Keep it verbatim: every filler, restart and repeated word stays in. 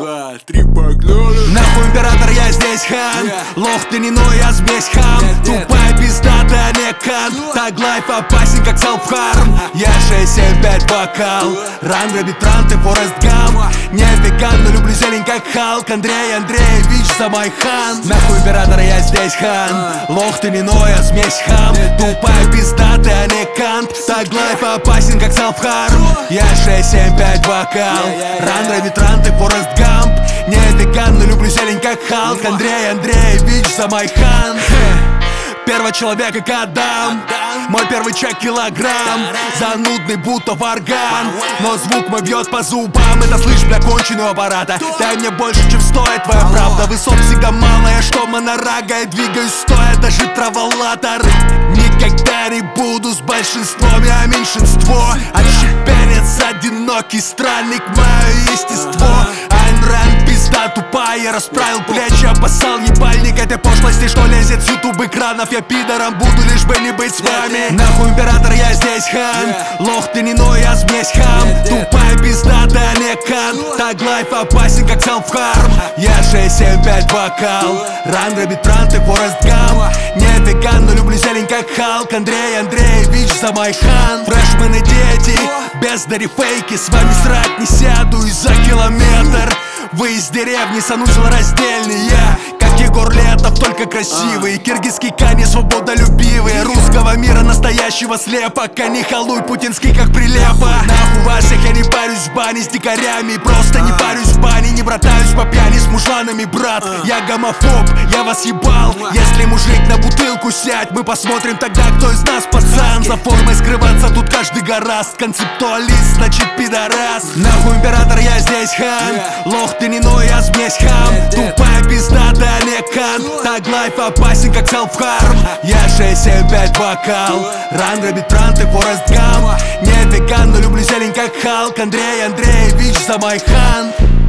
два, три, погнали. Нахуй император, я здесь хан. yeah. Лох ты не, но я смесь хам. yeah, Тупая пизда, ты а не кант. Так лайф опасен, как селф-харм. Я шесть семь пять бокал. Ран, грабит ран, ты Форест Гамп. Не веган, но люблю зелень, как Халк. Андрей Андреевич, самой хан. Нахуй император, я здесь хан. Лох ты не, но я смесь хам. Тупая пизда, ты а не кант. Так лайф опасен, как селф-харм. Я шесть семь пять бокал. Ран, грабит ран, ты Форест Гамп. Не веган, но люблю зелень, как Халк. Андрей Андреевич, самой хан. Первого человека к Адам. Мой первый чек килограмм. Занудный, будто варган. Но звук мой бьет по зубам. Это слышь, бля, конченого аппарата. Дай мне больше, чем стоит твоя правда. Высот всегда мало, я что монорага. Я двигаюсь стоя, даже траволатор. Никогда не буду с большинством, я меньшинство. Отщепенец, одинокий странник, мое естество. Айн-ран, пизда тупая. Я расправил плечи, обоссал ебальник этой пошлости, что лезет с ютуб экранов. Я пидором буду, лишь бы не быть с вами. Нахуй император, я здесь хан. Лох ты не, но я смесь хам. Тупая пизда, ты а не кант. Так лайф опасен, как селф-харм. Я шесть семь пять бокал. Ран, грабит ран, ты Форест Гамп. Не веган, но люблю зелень, как Халк. Андрей Андреевич, самой хан. Фрешмены дети, бездари фейки. С вами срать не сяду и за километр. Вы из деревни, санузел раздельный. Я, как Егор Летов, только красивый. Киргизский Кани, свободолюбивый. Русского мира настоящего слепок. А не халуй путинский, как прилепа. Нахуй вас всех, я не парюсь в бане с дикарями. Просто не парюсь в бане, не братаюсь по пьяни с мужланами, брат. Я гомофоб, я вас ебал. Если мужик на бутылку сядь, мы посмотрим тогда, кто из нас пацан. За формой скрываться тут каждый гораст. Концептуалист, значит пидорас. Нахуй император, я здесь хан. Лох ты не, но я смесь хам. Тупая пизда, ты а не кант. Так лайф опасен, как селф-харм. Я шесть семь пять бокал. Ран, грабит ран, ты Форест Гамп. Не веган, но люблю зелень, как Халк. Андрей Андреевич, самой хан.